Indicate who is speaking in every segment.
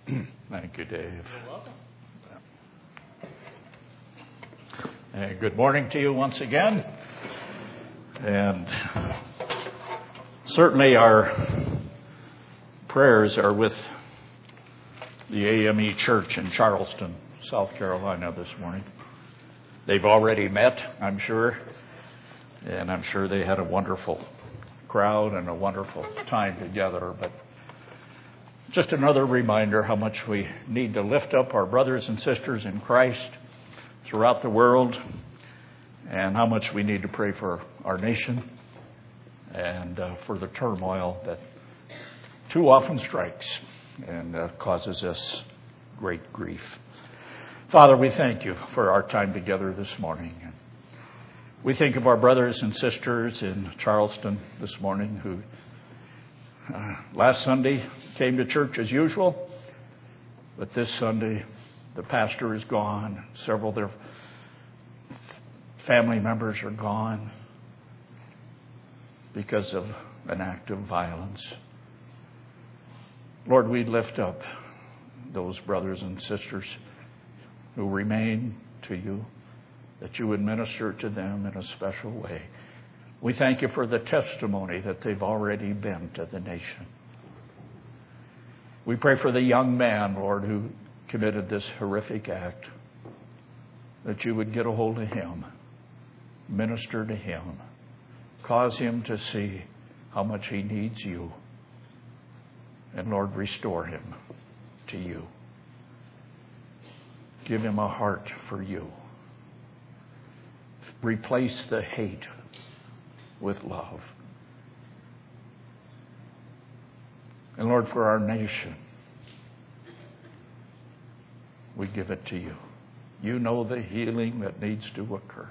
Speaker 1: Thank you, Dave.
Speaker 2: You're welcome.
Speaker 1: And good morning to you once again. And certainly our prayers are with the AME Church in Charleston, South Carolina this morning. They've already met, I'm sure, and I'm sure they had a wonderful crowd and a wonderful time together. But just another reminder how much we need to lift up our brothers and sisters in Christ throughout the world, and how much we need to pray for our nation and for the turmoil that too often strikes and causes us great grief. Father, we thank you for our time together this morning. We think of our brothers and sisters in Charleston this morning who last Sunday came to church as usual, but this Sunday the pastor is gone. Several of their family members are gone because of an act of violence. Lord, we lift up those brothers and sisters who remain to you, that you would minister to them in a special way. We thank you for the testimony that they've already been to the nation. We pray for the young man, Lord, who committed this horrific act, that you would get a hold of him, minister to him, cause him to see how much he needs you, and Lord, restore him to you. Give him a heart for you. Replace the hate with love. And Lord, for our nation, we give it to you. You know the healing that needs to occur.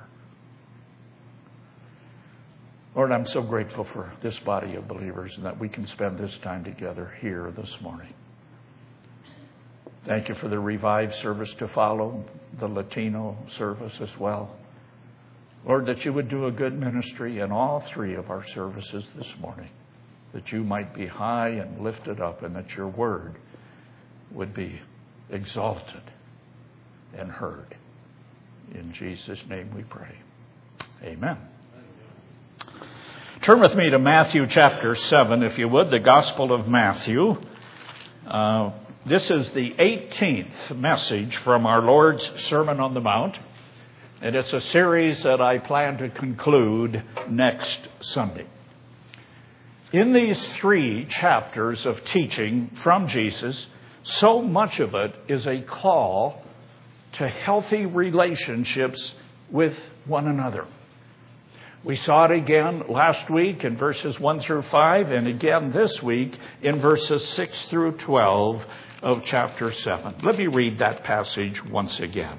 Speaker 1: Lord, I'm so grateful for this body of believers and that we can spend this time together here this morning. Thank you for the revived service to follow, the Latino service as well. Lord, that you would do a good ministry in all three of our services this morning, that you might be high and lifted up, and that your word would be exalted and heard. In Jesus' name we pray. Amen. Turn with me to Matthew chapter 7, if you would, the Gospel of Matthew. This is the 18th message from our Lord's Sermon on the Mount, and it's a series that I plan to conclude next Sunday. In these 3 chapters of teaching from Jesus, so much of it is a call to healthy relationships with one another. We saw it again last week in verses 1 through 5, and again this week in verses 6 through 12 of chapter 7. Let me read that passage once again.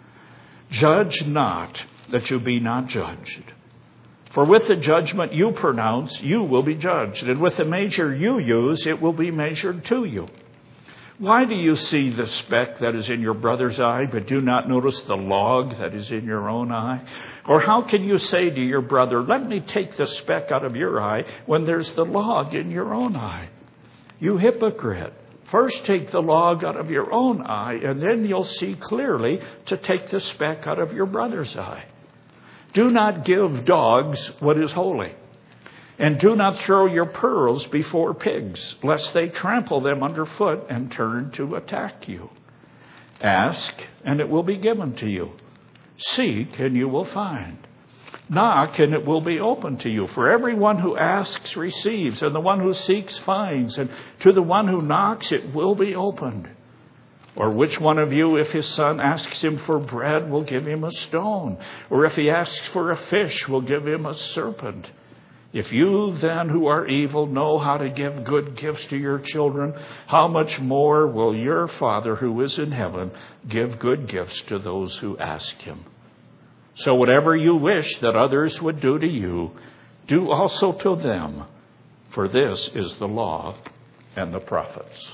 Speaker 1: Judge not, that you be not judged. For with the judgment you pronounce, you will be judged, and with the measure you use, it will be measured to you. Why do you see the speck that is in your brother's eye, but do not notice the log that is in your own eye? Or how can you say to your brother, let me take the speck out of your eye, when there's the log in your own eye? You hypocrite! First take the log out of your own eye, and then you'll see clearly to take the speck out of your brother's eye. Do not give dogs what is holy, and do not throw your pearls before pigs, lest they trample them underfoot and turn to attack you. Ask, and it will be given to you. Seek, and you will find. Knock, and it will be open to you. For everyone who asks receives, and the one who seeks finds, and to the one who knocks it will be opened. Or which one of you, if his son asks him for bread, will give him a stone? Or if he asks for a fish, will give him a serpent? If you then, who are evil, know how to give good gifts to your children, how much more will your Father who is in heaven give good gifts to those who ask him? So whatever you wish that others would do to you, do also to them, for this is the law and the prophets.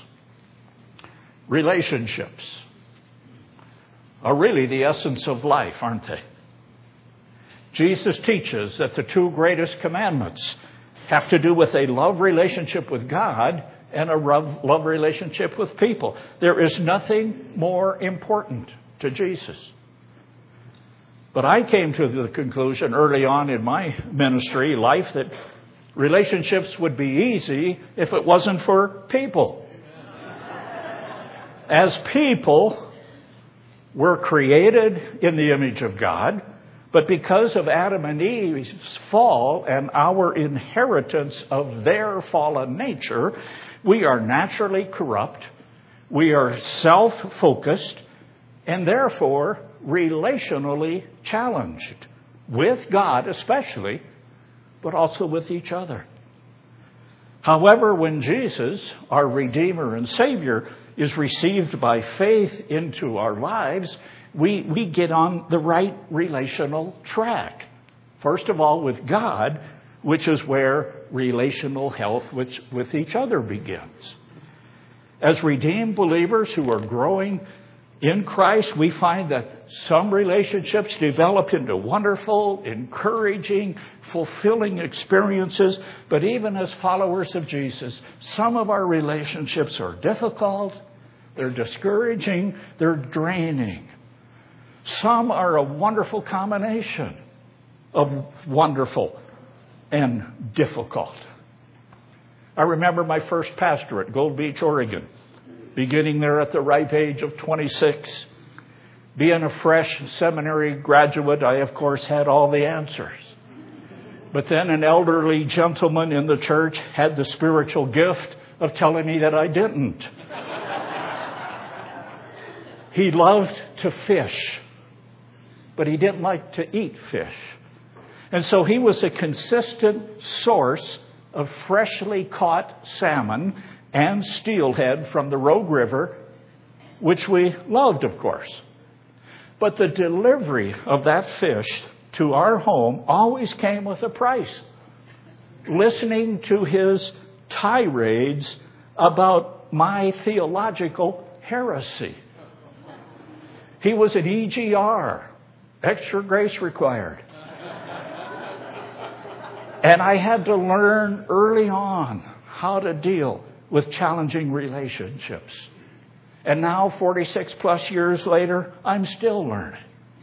Speaker 1: Relationships are really the essence of life, aren't they? Jesus teaches that the 2 greatest commandments have to do with a love relationship with God and a love relationship with people. There is nothing more important to Jesus. But I came to the conclusion early on in my ministry life that relationships would be easy if it wasn't for people. As people, we're created in the image of God, but because of Adam and Eve's fall and our inheritance of their fallen nature, we are naturally corrupt, we are self-focused, and therefore relationally challenged, with God especially, but also with each other. However, when Jesus, our Redeemer and Savior, is received by faith into our lives, we get on the right relational track. First of all, with God, which is where relational health with each other begins. As redeemed believers who are growing in Christ, we find that some relationships develop into wonderful, encouraging, fulfilling experiences. But even as followers of Jesus, some of our relationships are difficult, they're discouraging, they're draining. Some are a wonderful combination of wonderful and difficult. I remember my first pastorate, Gold Beach, Oregon, beginning there at the ripe age of 26. Being a fresh seminary graduate, I, of course, had all the answers. But then an elderly gentleman in the church had the spiritual gift of telling me that I didn't. He loved to fish, but he didn't like to eat fish. And so he was a consistent source of freshly caught salmon and steelhead from the Rogue River, which we loved, of course. But the delivery of that fish to our home always came with a price. Listening to his tirades about my theological heresy. He was an EGR, extra grace required. And I had to learn early on how to deal with challenging relationships. And now, 46 plus years later, I'm still learning.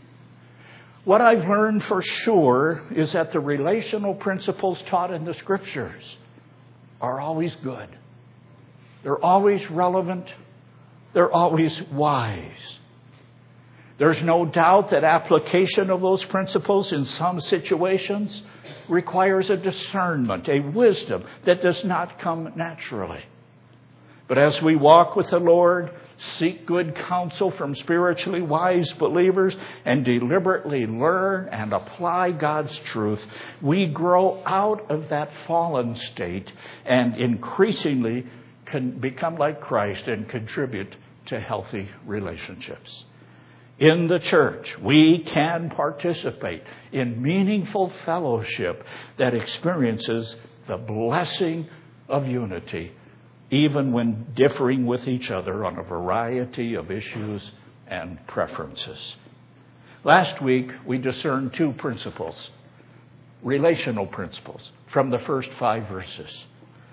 Speaker 1: What I've learned for sure is that the relational principles taught in the Scriptures are always good. They're always relevant. They're always wise. There's no doubt that application of those principles in some situations requires a discernment, a wisdom that does not come naturally. But as we walk with the Lord, seek good counsel from spiritually wise believers, and deliberately learn and apply God's truth, we grow out of that fallen state and increasingly can become like Christ and contribute to healthy relationships. In the church, we can participate in meaningful fellowship that experiences the blessing of unity, even when differing with each other on a variety of issues and preferences. Last week, we discerned two principles, relational principles, from the first 5 verses.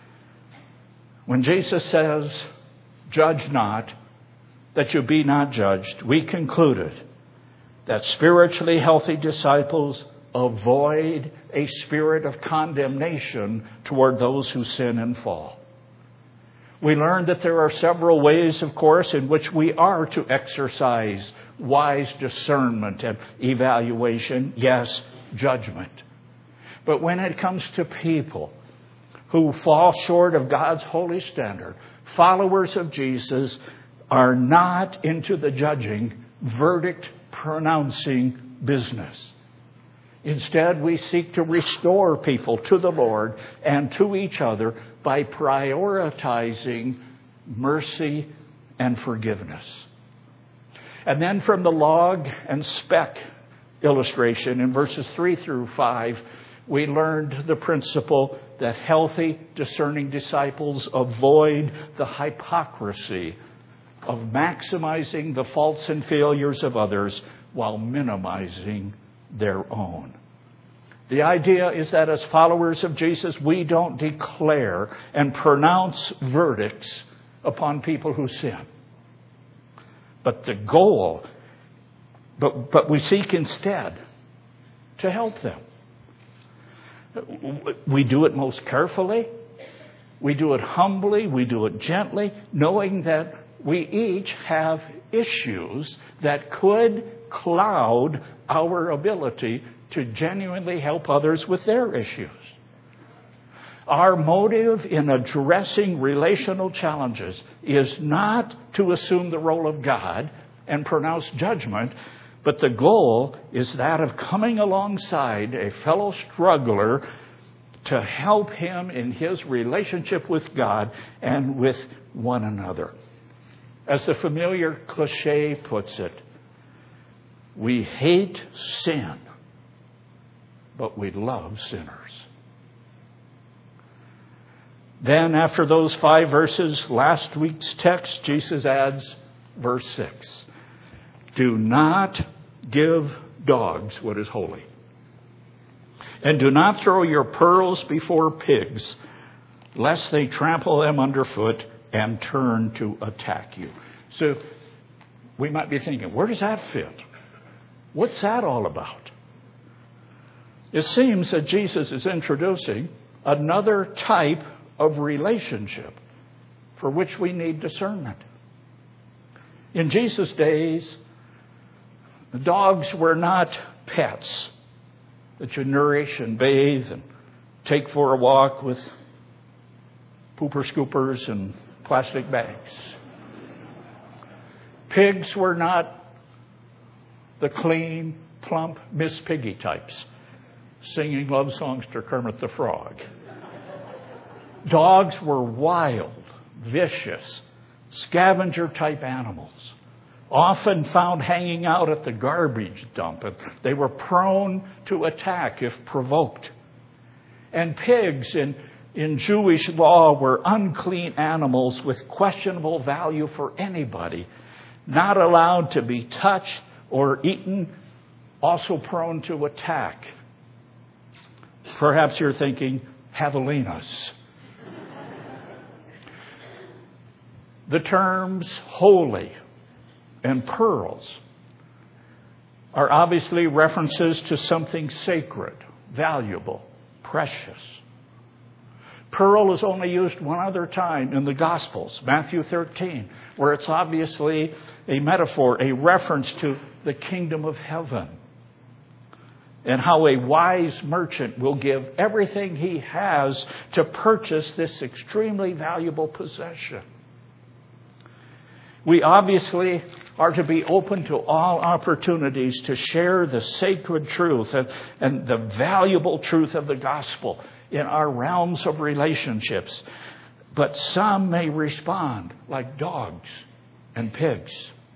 Speaker 1: When Jesus says, "Judge not, that you be not judged," we concluded that spiritually healthy disciples avoid a spirit of condemnation toward those who sin and fall. We learned that there are several ways, of course, in which we are to exercise wise discernment and evaluation, yes, judgment. But when it comes to people who fall short of God's holy standard, followers of Jesus are not into the judging, verdict-pronouncing business. Instead, we seek to restore people to the Lord and to each other by prioritizing mercy and forgiveness. And then from the log and speck illustration in verses 3 through 5, we learned the principle that healthy, discerning disciples avoid the hypocrisy of maximizing the faults and failures of others while minimizing their own. The idea is that as followers of Jesus, we don't declare and pronounce verdicts upon people who sin. But the goal, but we seek instead to help them. We do it most carefully. We do it humbly. We do it gently, knowing that we each have issues that could cloud our ability to genuinely help others with their issues. Our motive in addressing relational challenges is not to assume the role of God and pronounce judgment, but the goal is that of coming alongside a fellow struggler to help him in his relationship with God and with one another. As the familiar cliche puts it, we hate sin, but we love sinners. Then, after those 5 verses, last week's text, Jesus adds verse 6. Do not give dogs what is holy. And do not throw your pearls before pigs, lest they trample them underfoot and turn to attack you. So we might be thinking, where does that fit? What's that all about? It seems that Jesus is introducing another type of relationship for which we need discernment. In Jesus' days, the dogs were not pets that you nourish and bathe and take for a walk with pooper scoopers and plastic bags. Pigs were not the clean, plump Miss Piggy types singing love songs to Kermit the Frog. Dogs were wild, vicious, scavenger-type animals, often found hanging out at the garbage dump. They were prone to attack if provoked. And pigs in Jewish law were unclean animals with questionable value for anybody, not allowed to be touched or eaten, also prone to attack. Perhaps you're thinking, javelinas. The terms holy and pearls are obviously references to something sacred, valuable, precious. Pearl is only used one other time in the Gospels, Matthew 13, where it's obviously a metaphor, a reference to the kingdom of heaven, and how a wise merchant will give everything he has to purchase this extremely valuable possession. We obviously are to be open to all opportunities to share the sacred truth and the valuable truth of the gospel in our realms of relationships. But some may respond like dogs and pigs.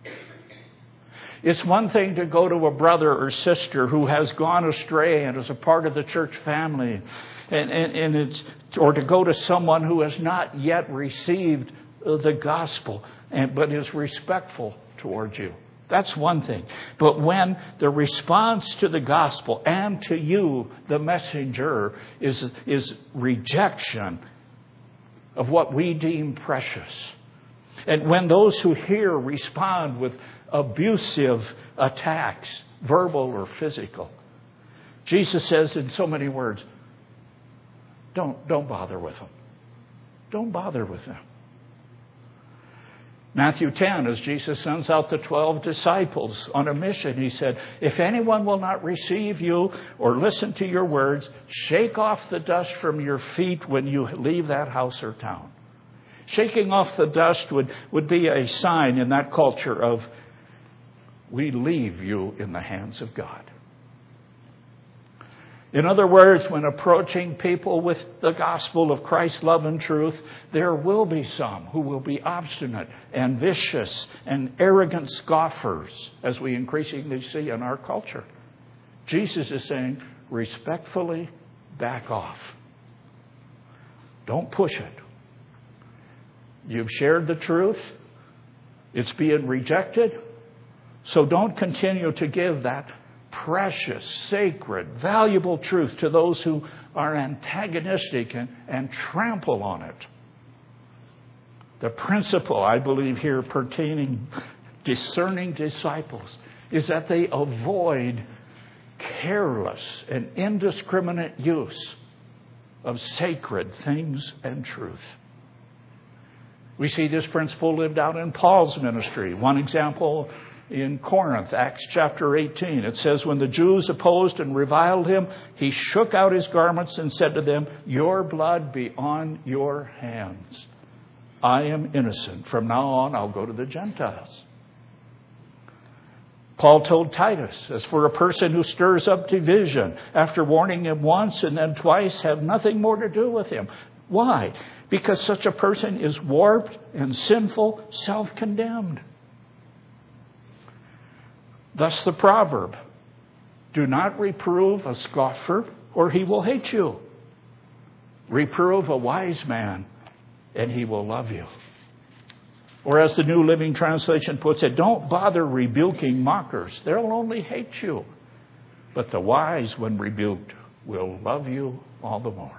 Speaker 1: It's one thing to go to a brother or sister who has gone astray and is a part of the church family, or to go to someone who has not yet received the gospel but is respectful towards you. That's one thing. But when the response to the gospel and to you, the messenger, is rejection of what we deem precious, and when those who hear respond with abusive attacks, verbal or physical, Jesus says in so many words, don't bother with them. Don't bother with them. Matthew 10, as Jesus sends out the 12 disciples on a mission, he said, if anyone will not receive you or listen to your words, shake off the dust from your feet when you leave that house or town. Shaking off the dust would be a sign in that culture of, we leave you in the hands of God. In other words, when approaching people with the gospel of Christ's love and truth, there will be some who will be obstinate and vicious and arrogant scoffers, as we increasingly see in our culture. Jesus is saying, respectfully back off. Don't push it. You've shared the truth. It's being rejected. So don't continue to give that precious, sacred, valuable truth to those who are antagonistic and trample on it. The principle, I believe, here pertaining discerning disciples is that they avoid careless and indiscriminate use of sacred things and truth. We see this principle lived out in Paul's ministry. One example in Corinth, Acts chapter 18. It says, when the Jews opposed and reviled him, he shook out his garments and said to them, your blood be on your hands. I am innocent. From now on, I'll go to the Gentiles. Paul told Titus, as for a person who stirs up division, after warning him once and then twice, have nothing more to do with him. Why? Because such a person is warped and sinful, self-condemned. Thus the proverb, do not reprove a scoffer, or he will hate you. Reprove a wise man, and he will love you. Or as the New Living Translation puts it, don't bother rebuking mockers. They'll only hate you. But the wise, when rebuked, will love you all the more.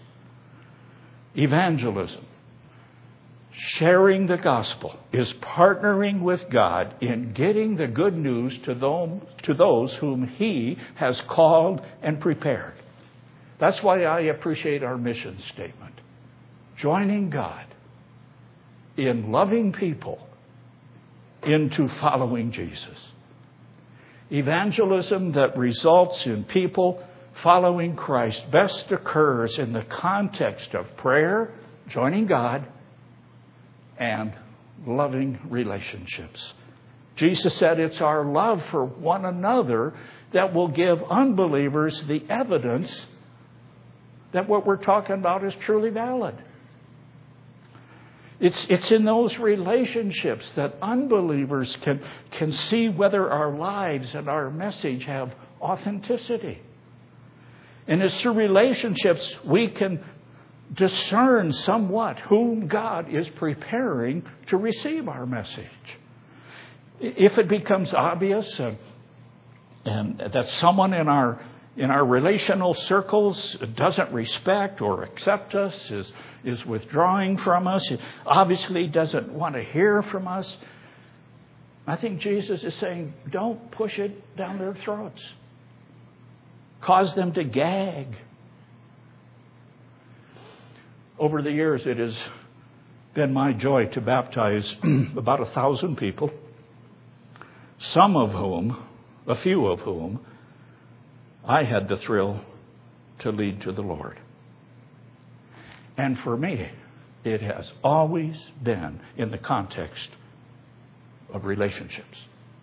Speaker 1: Evangelism, sharing the gospel, is partnering with God in getting the good news to those whom He has called and prepared. That's why I appreciate our mission statement. Joining God in loving people into following Jesus. Evangelism that results in people following Christ best occurs in the context of prayer, joining God, and loving relationships. Jesus said it's our love for one another that will give unbelievers the evidence that what we're talking about is truly valid. It's in those relationships that unbelievers can see whether our lives and our message have authenticity. And it's through relationships we can discern somewhat whom God is preparing to receive our message. If it becomes obvious and that someone in our relational circles doesn't respect or accept us, is withdrawing from us, obviously doesn't want to hear from us, I think Jesus is saying, don't push it down their throats. Cause them to gag. Over the years, it has been my joy to baptize about 1,000 people, a few of whom, I had the thrill to lead to the Lord. And for me, it has always been in the context of relationships.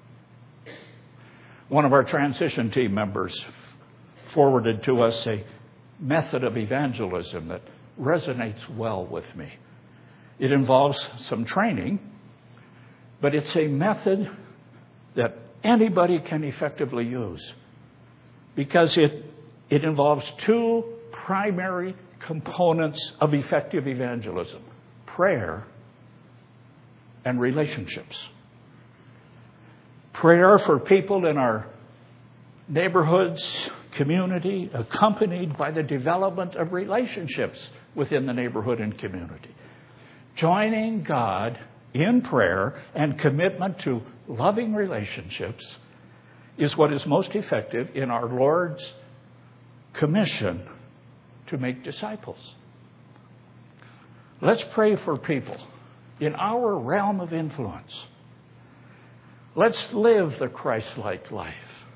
Speaker 1: One of our transition team members forwarded to us a method of evangelism that resonates well with me. It involves some training, but it's a method that anybody can effectively use because it involves two primary components of effective evangelism: prayer and relationships. Prayer for people in our neighborhoods, community, accompanied by the development of relationships within the neighborhood and community. Joining God in prayer and commitment to loving relationships is what is most effective in our Lord's commission to make disciples. Let's pray for people in our realm of influence. Let's live the Christ-like life.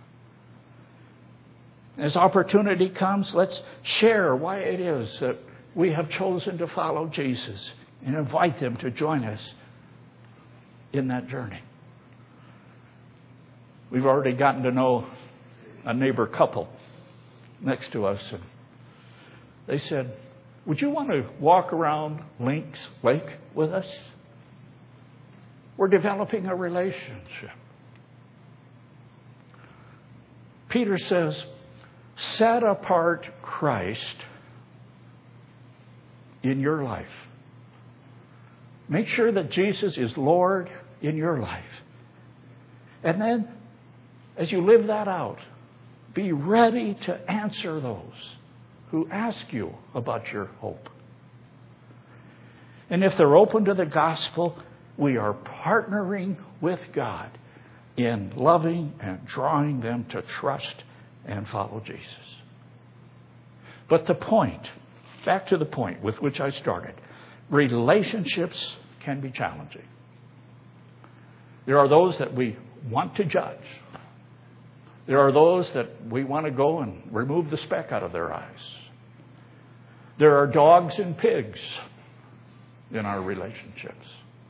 Speaker 1: As opportunity comes, let's share why it is that we have chosen to follow Jesus and invite them to join us in that journey. We've already gotten to know a neighbor couple next to us, and they said, would you want to walk around Lynx Lake with us? We're developing a relationship. Peter says, set apart Christ in your life. Make sure that Jesus is Lord in your life. And then, as you live that out, Be ready to answer those who ask you about your hope. And if they're open to the gospel, we are partnering with God in loving and drawing them to trust and follow Jesus. But the point, back to the point with which I started, relationships can be challenging. There are those that we want to judge. There are those that we want to go and remove the speck out of their eyes. There are dogs and pigs in our relationships.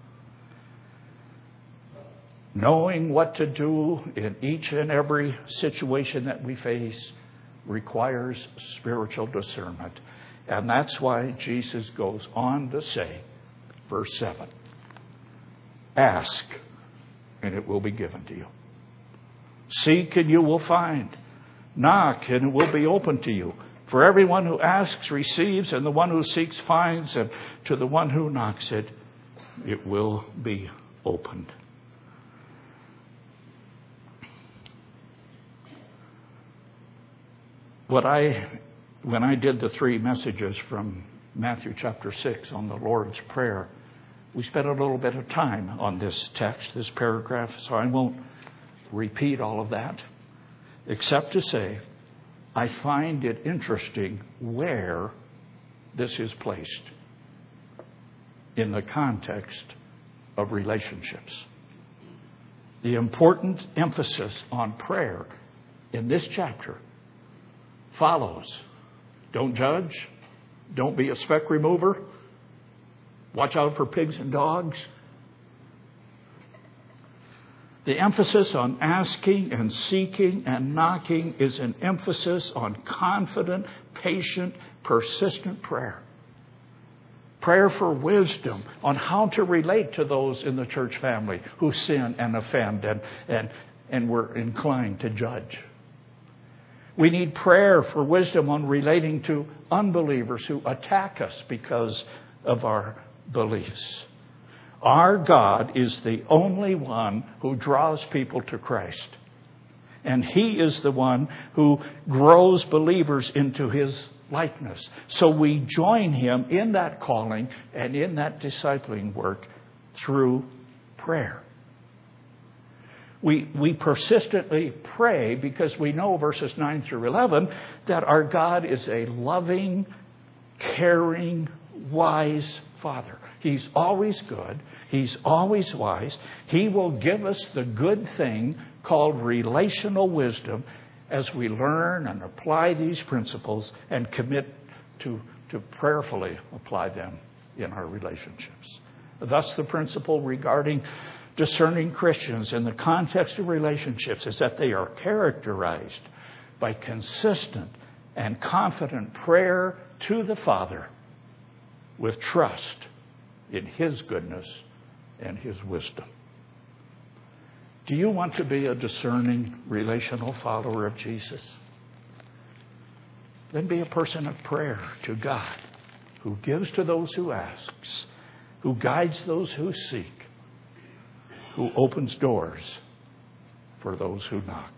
Speaker 1: Knowing what to do in each and every situation that we face requires spiritual discernment. And that's why Jesus goes on to say, verse 7, ask, and it will be given to you. Seek, and you will find. Knock, and it will be open to you. For everyone who asks receives, and the one who seeks finds, and to the one who knocks it will be opened. When I did the 3 messages from Matthew chapter 6 on the Lord's Prayer, we spent a little bit of time on this text, this paragraph, so I won't repeat all of that, except to say I find it interesting where this is placed in the context of relationships. The important emphasis on prayer in this chapter follows. Don't judge. Don't be a speck remover. Watch out for pigs and dogs. The emphasis on asking and seeking and knocking is an emphasis on confident, patient, persistent prayer. Prayer for wisdom on how to relate to those in the church family who sin and offend and we're inclined to judge. We need prayer for wisdom on relating to unbelievers who attack us because of our beliefs. Our God is the only one who draws people to Christ. And He is the one who grows believers into His likeness. So we join Him in that calling and in that discipling work through prayer. We persistently pray because we know verses 9 through 11 that our God is a loving, caring, wise Father. He's always good. He's always wise. He will give us the good thing called relational wisdom as we learn and apply these principles and commit to prayerfully apply them in our relationships. Thus, the principle regarding discerning Christians in the context of relationships is that they are characterized by consistent and confident prayer to the Father with trust in His goodness and His wisdom. Do you want to be a discerning, relational follower of Jesus? Then be a person of prayer to God, who gives to those who asks, who guides those who seek, who opens doors for those who knock.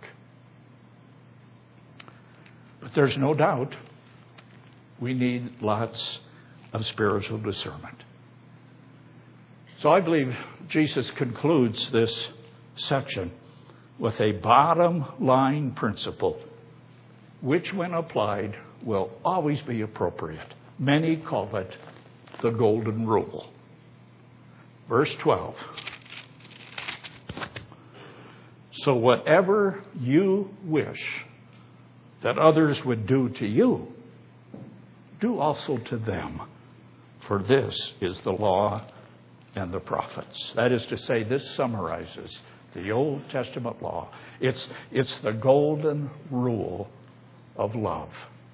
Speaker 1: But there's no doubt we need lots of spiritual discernment. So I believe Jesus concludes this section with a bottom line principle, which when applied will always be appropriate. Many call it the golden rule. Verse 12. So whatever you wish that others would do to you, do also to them. For this is the law and the prophets. That is to say, this summarizes the Old Testament law. It's the golden rule of love.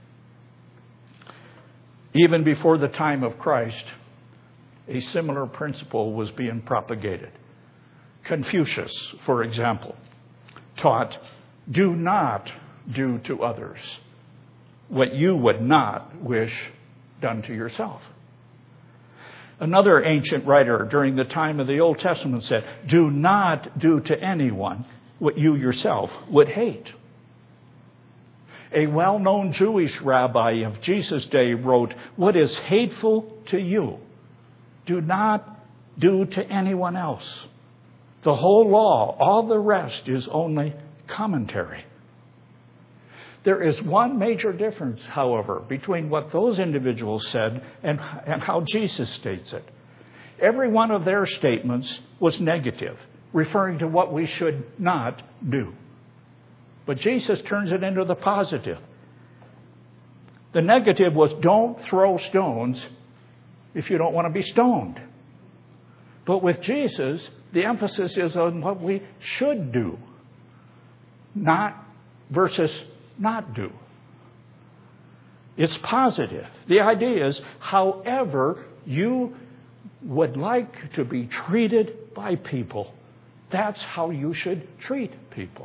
Speaker 1: Even before the time of Christ, a similar principle was being propagated. Confucius, for example, taught, do not do to others what you would not wish done to yourself. Another ancient writer during the time of the Old Testament said, do not do to anyone what you yourself would hate. A well-known Jewish rabbi of Jesus' day wrote, "What is hateful to you, do not do to anyone else. The whole law, all the rest is only commentary." There is one major difference, however, between what those individuals said and how Jesus states it. Every one of their statements was negative, referring to what we should not do. But Jesus turns it into the positive. The negative was, don't throw stones if you don't want to be stoned. But with Jesus, the emphasis is on what we should do, not versus not do. It's positive. The idea is, however you would like to be treated by people, that's how you should treat people.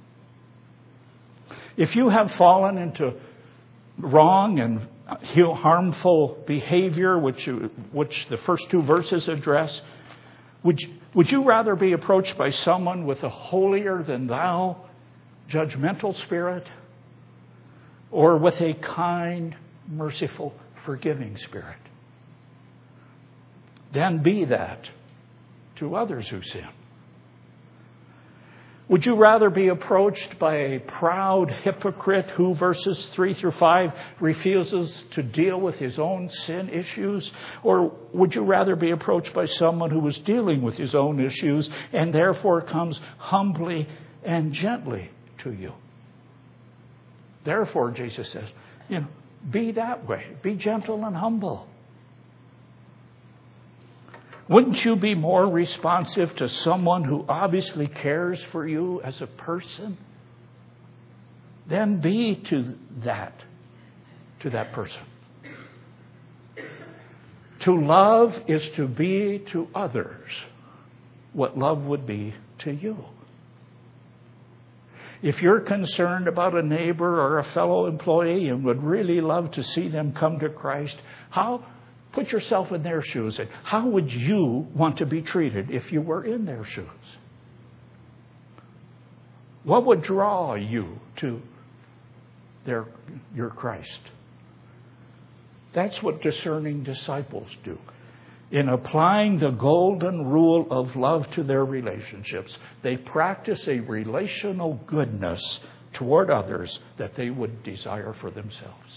Speaker 1: If you have fallen into wrong and harmful behavior, which the first two verses address, would you rather be approached by someone with a holier-than-thou judgmental spirit, or with a kind, merciful, forgiving spirit? Then be that to others who sin. Would you rather be approached by a proud hypocrite who, verses 3 through 5, refuses to deal with his own sin issues? Or would you rather be approached by someone who is dealing with his own issues and therefore comes humbly and gently to you? Therefore, Jesus says, be that way. Be gentle and humble. Wouldn't you be more responsive to someone who obviously cares for you as a person? Then be to that person. To love is to be to others what love would be to you. If you're concerned about a neighbor or a fellow employee and would really love to see them come to Christ, put yourself in their shoes. And how would you want to be treated if you were in their shoes? What would draw you to your Christ? That's what discerning disciples do. In applying the golden rule of love to their relationships, they practice a relational goodness toward others that they would desire for themselves.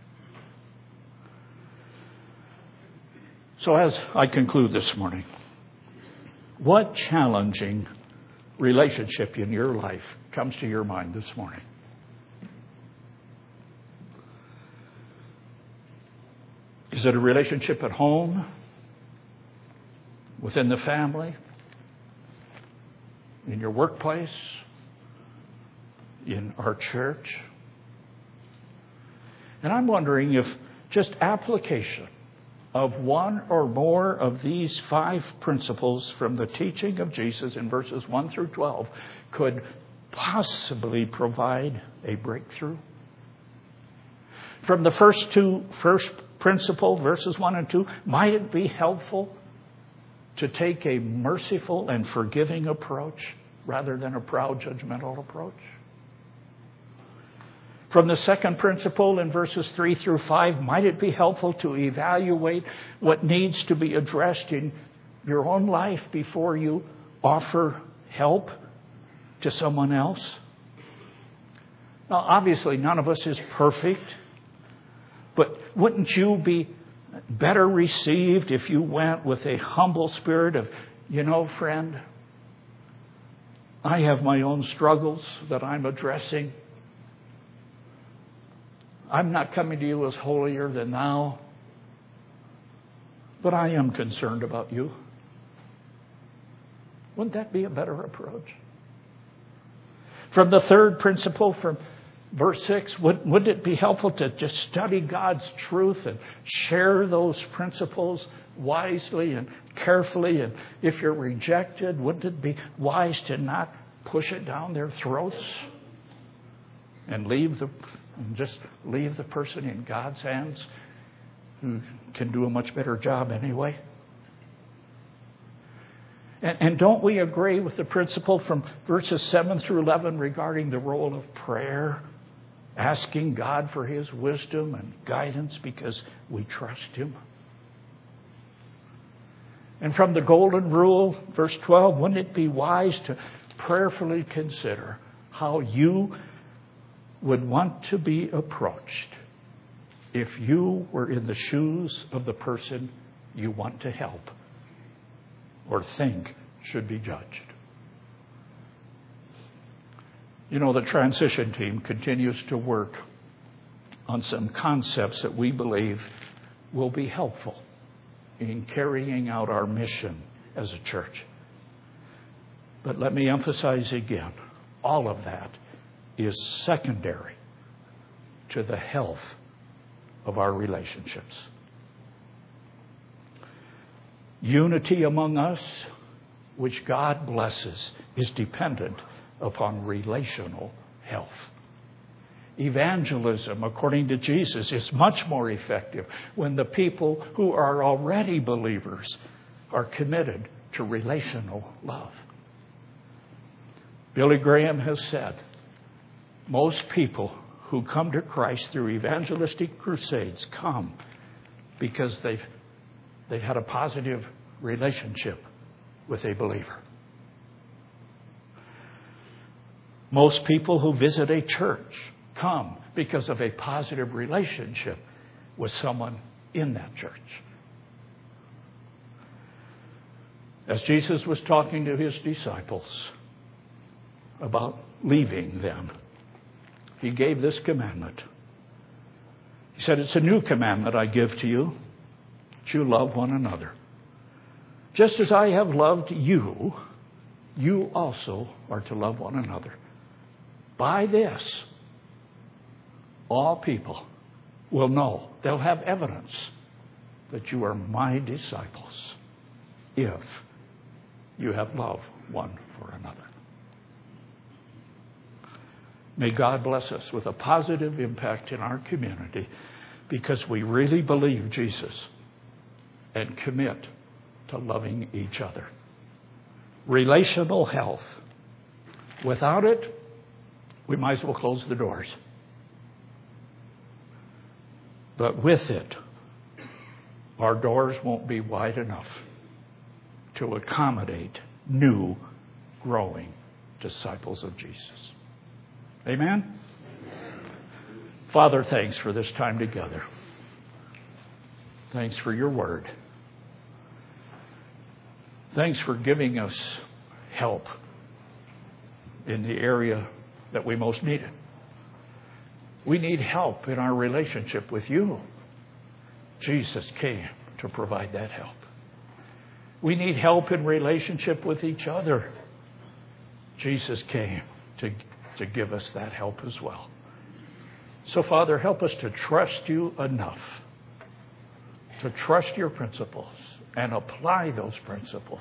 Speaker 1: So as I conclude this morning, what challenging relationship in your life comes to your mind this morning? Is it a relationship at home, within the family, in your workplace, in our church? And I'm wondering if just application of one or more of these 5 principles from the teaching of Jesus in verses 1 through 12 could possibly provide a breakthrough. From the first principle, verses 1 and 2, might it be helpful to take a merciful and forgiving approach rather than a proud, judgmental approach? From the second principle in verses 3 through 5, might it be helpful to evaluate what needs to be addressed in your own life before you offer help to someone else? Now, obviously, none of us is perfect, but wouldn't you be better received if you went with a humble spirit of, friend, I have my own struggles that I'm addressing. I'm not coming to you as holier than thou, but I am concerned about you. Wouldn't that be a better approach? From the third principle, from verse 6, wouldn't it be helpful to just study God's truth and share those principles wisely and carefully? And if you're rejected, wouldn't it be wise to not push it down their throats and just leave the person in God's hands, who can do a much better job anyway? And don't we agree with the principle from verses 7 through 11 regarding the role of prayer asking God for His wisdom and guidance because we trust Him. And from the golden rule, verse 12, wouldn't it be wise to prayerfully consider how you would want to be approached if you were in the shoes of the person you want to help or think should be judged? You know, the transition team continues to work on some concepts that we believe will be helpful in carrying out our mission as a church. But let me emphasize again, all of that is secondary to the health of our relationships. Unity among us, which God blesses, is dependent upon relational health. Evangelism, according to Jesus, is much more effective when the people who are already believers are committed to relational love. Billy Graham has said, most people who come to Christ through evangelistic crusades come because they've had a positive relationship with a believer. Most people who visit a church come because of a positive relationship with someone in that church. As Jesus was talking to His disciples about leaving them, He gave this commandment. He said, "It's a new commandment I give to you, that you love one another. Just as I have loved you, you also are to love one another. By this, all people will know," they'll have evidence, "that you are my disciples if you have love one for another." May God bless us with a positive impact in our community because we really believe Jesus and commit to loving each other. Relational health. Without it, we might as well close the doors. But with it, our doors won't be wide enough to accommodate new, growing disciples of Jesus. Amen? Father, thanks for this time together. Thanks for your word. Thanks for giving us help in the area that we most need it. We need help in our relationship with you. Jesus came to provide that help. We need help in relationship with each other. Jesus came to give us that help as well. So, Father, help us to trust you enough to trust your principles and apply those principles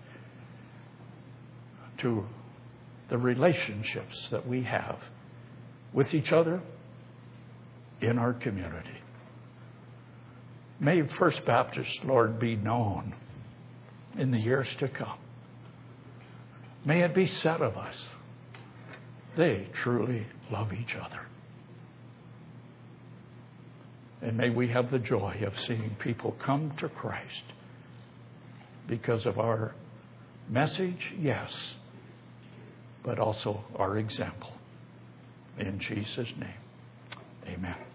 Speaker 1: to the relationships that we have with each other in our community. May First Baptist, Lord, be known in the years to come. May it be said of us, they truly love each other. And may we have the joy of seeing people come to Christ because of our message, yes, but also our example. In Jesus' name, amen.